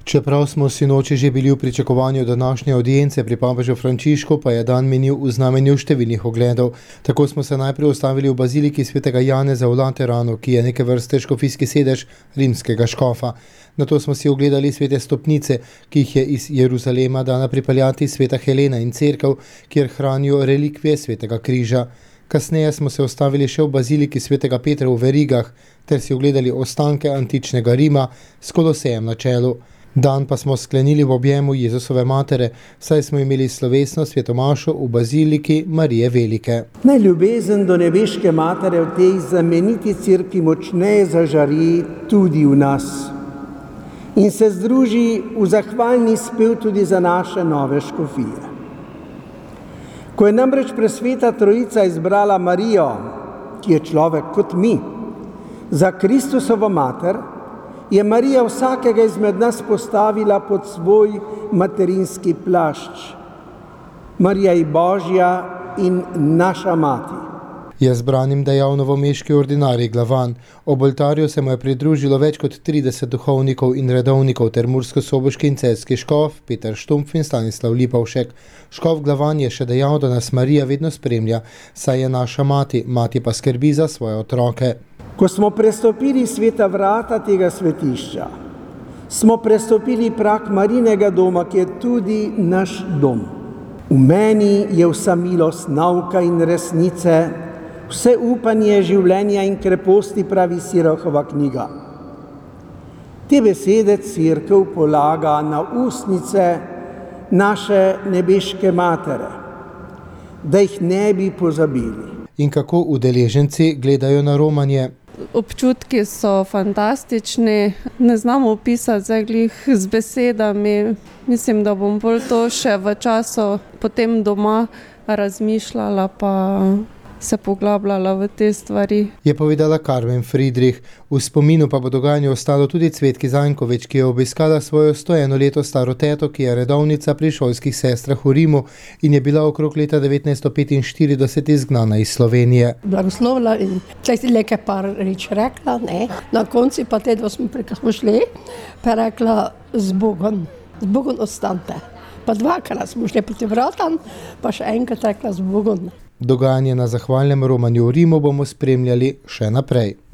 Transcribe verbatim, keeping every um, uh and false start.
Čeprav smo sinoči že bili v pričakovanju današnje audience pri papežu Frančišku, pa je dan minil v znamenju številnih ogledov. Tako smo se najprej ustavili v baziliki svetega Janeza v Lateranu, ki je neke vrste škofijski sedež rimskega škofa. Nato smo si ogledali svete stopnice, ki jih je iz Jeruzalema dana pripeljati sveta Helena in cerkev, kjer hranijo relikvije svetega križa. Kasneje smo se ustavili še v baziliki svetega Petra v Verigah, ter si ogledali ostanke antičnega Rima s Kolosejem na čelu. Dan pa smo sklenili v objemu Jezusove matere, saj smo imeli slovesno svetomašo v baziliki Marije Velike. Naj ljubezen do nebeške matere v tej znameniti cerkvi močneje zažari tudi v nas in se združi v zahvalni spev tudi za naše nove škofije. Ko je namreč presveta Trojica izbrala Marijo, ki je človek kot mi, za Kristusovo mater, je Marija vsakega izmed nas postavila pod svoj materinski plašč. Marija je Božja in naša mati. Je zbranim dejal novomeški ordinarij Glavan. Ob oltarju se mu je pridružilo več kot trideset duhovnikov in redovnikov ter murskosoboški in celjski škof Peter Štumpf in Stanislav Lipovšek. Škof Glavan je še dejal, da nas Marija vedno spremlja, saj je naša mati, mati pa skrbi za svoje otroke. Ko smo prestopili sveta vrata tega svetišča, smo prestopili prag Marijinega doma, ki je tudi naš dom. V meni je vsa milost, nauka in resnice, vse upanje življenja in kreposti, pravi Sirahova knjiga. Te besede cerkev polaga na ustnice naše nebeške matere, da jih ne bi pozabili. In kako udeleženci gledajo na romanje? Občutki so fantastični, ne znamo opisati zdaj glih z besedami. Mislim, da bom bolj to še v času potem doma razmišljala pa se poglabljala v te stvari. Je povedala Carmen Friedrich. V spominu pa bo dogajanje ostalo tudi Cvetki Zankovič, ki je obiskala svojo sto eno leto staro teto, ki je redovnica pri šolskih sestrah v Rimu in je bila okrog leta devetnajststo petinštirideset izgnana iz Slovenije. Blagoslovila in včasih nekaj par reč rekla, ne. Na konci pa te, da smo, ko smo šli, pa rekla z Bogom, z Bogom ostante. Pa dvakrat smo šli proti vratam, pa še enkrat rekla z Bogom. Dogajanje na zahvalnem romanju v Rimu bomo spremljali še naprej.